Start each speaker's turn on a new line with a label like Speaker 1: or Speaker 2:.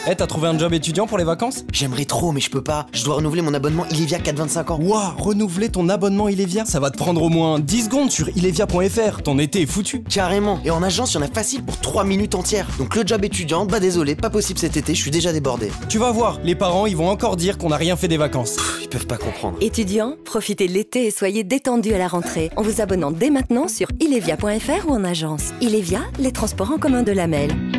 Speaker 1: Eh, t'as trouvé un job étudiant pour les vacances?
Speaker 2: J'aimerais trop, mais je peux pas. Je dois renouveler mon abonnement Ilevia 4-25 ans.
Speaker 1: Ouah, renouveler ton abonnement Ilevia? Ça va te prendre au moins 10 secondes sur ilevia.fr. Ton été est foutu.
Speaker 2: Carrément. Et en agence, il y en a facile pour 3 minutes entières. Donc le job étudiant, bah désolé, pas possible cet été, je suis déjà débordé.
Speaker 1: Tu vas voir, les parents, ils vont encore dire qu'on n'a rien fait des vacances.
Speaker 2: Ils peuvent pas comprendre.
Speaker 3: Étudiants, profitez de l'été et soyez détendus à la rentrée en vous abonnant dès maintenant sur ilevia.fr ou en agence. Ilevia, les transports en commun de la Mel.